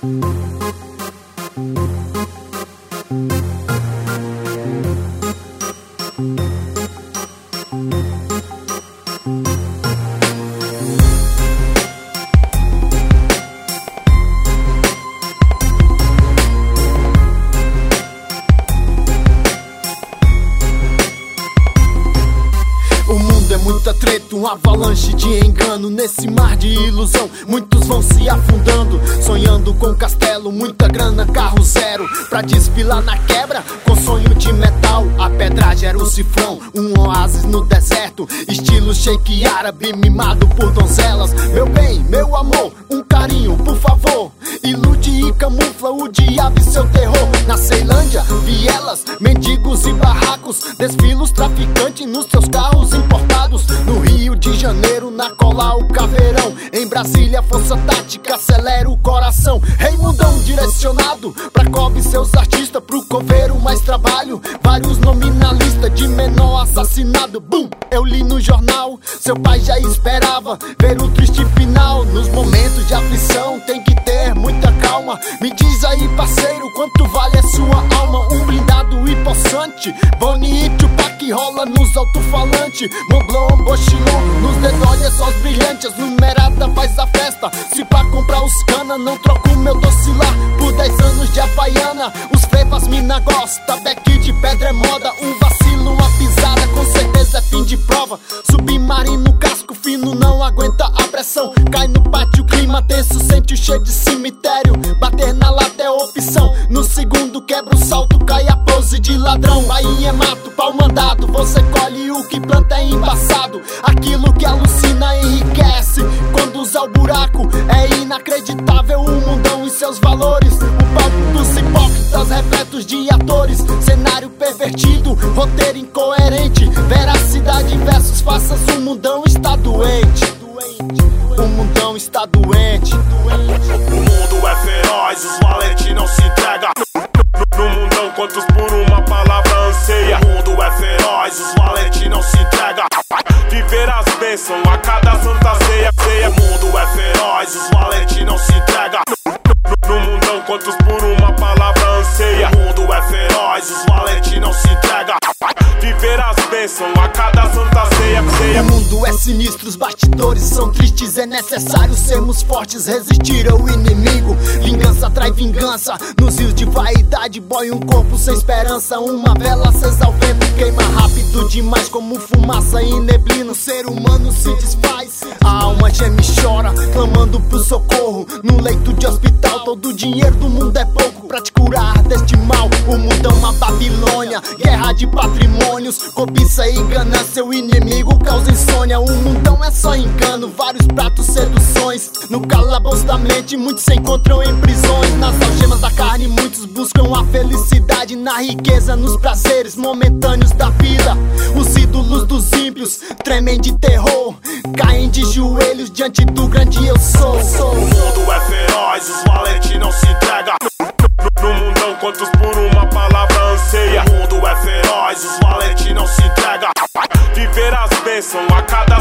Muita treta, um avalanche de engano. Nesse mar de ilusão, muitos vão se afundando, sonhando com castelo, muita grana, carro zero, pra desfilar na quebra com sonho de metal. A pedra gera o cifrão, um oásis no deserto, estilo shake árabe, mimado por donzelas. Meu bem, meu amor, um carinho, por favor. Ilude e camufla o diabo e seu terror. Na Ceilândia, vielas, mendigos e barracos, desfila os traficantes nos seus carros importados. No Rio de Janeiro, na cola o caveirão. Em Brasília, força tática, acelera o coração. Reimundão direcionado pra cobre seus artistas, pro coveiro mais trabalho, vários nominalistas de menor assassinado. Bum! Eu li no jornal, seu pai já esperava ver o triste final. Nos momentos de aflição tem que ter muita calma. Me diz aí, parceiro, quanto vale a sua alma? Um blindado e possante, Bonnie e Tupac rola nos alto-falantes. Moblon, Bochilon, nos dedos olha só os brilhantes. Numerada faz a festa, se pra comprar os cana, não troco meu docilar por 10 anos de Havaiana. Os flavas mina gosta, beck de pedra é moda. Um vacilo, uma pisada, com certeza é fim de prova. Submarino, casco fino, não aguenta a pressão. Cai no pátio, clima tenso, sente o cheiro de cemitério. Bater na lata é opção, no segundo quebra o salto, cai a pose de ladrão. Bahia é mato, pau mandado, você colhe o que planta é embaçado. Aquilo que alucina enriquece quando usa o buraco. É inacreditável o mundão e seus valores. O palco dos hipócritas repletos de atores. Cenário pervertido, roteiro incoerente. Veracidade versus faças, o mundão está doente. O mundão está doente. O mundo é feroz, os valentes não se entregam. No mundão, quantos por uma palavra anseia? O mundo é feroz, os valentes não se entregam. Viver as bênçãos a cada santa ceia. O mundo é feroz, os valentes não se entregam. No mundão, quantos por uma palavra anseia? O mundo é feroz, os valentes não se entregam. Viver as bênçãos a cada santa ceia. O mundo é sinistro, os bastidores são tristes. É necessário sermos fortes, resistir ao inimigo. Vingança atrai vingança, nos rios de vaidade. Boy, um corpo sem esperança, uma vela acesa ao vento. Queima rápido demais como fumaça e neblina. O ser humano se desfaz, a alma geme e chora, clamando pro socorro. No leito de hospital, todo o dinheiro do mundo é pouco pra te curar deste mal. O mundo é uma Babilônia, guerra de patrimônios, cobiça e ganância, o inimigo causa insônia. O mundão é só engano, vários pratos, seduções. No calabouço da mente, muitos se encontram em prisões. Nas algemas da carne, muitos buscam a felicidade na riqueza, nos prazeres momentâneos da vida. Os ídolos dos ímpios tremem de terror, caem de joelhos diante do grande eu sou. O mundo é feroz, os valentes não se entregam. No mundão, quantos por uma palavra anseia? O mundo é feroz, os valentes não se entregam. Viver as bênçãos a cada